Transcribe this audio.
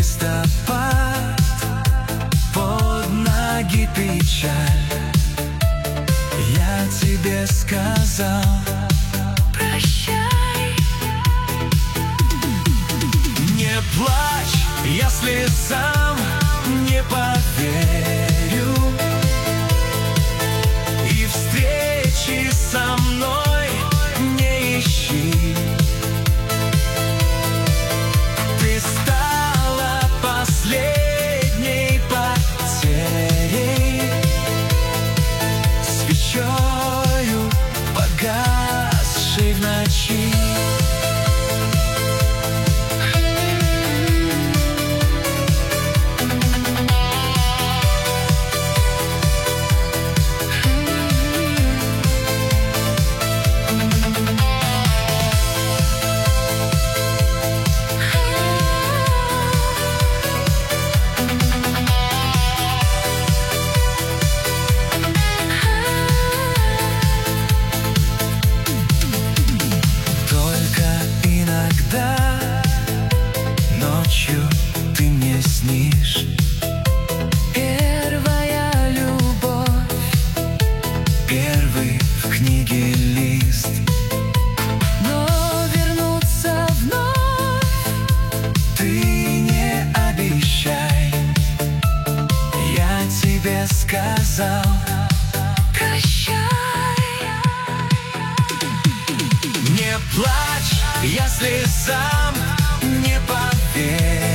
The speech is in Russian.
листопад, под ноги печаль. Я тебе сказал прощай. не плачь, я слезам не поверю, и встречи со мной не ищи. Ты стала последней потерей, свечою погасшей в ночи. Ночью ты мне снишь, первая любовь, первый в книге лист. но вернуться вновь ты не обещай, я тебе сказал прощай. не плачь, я слезам не поверю,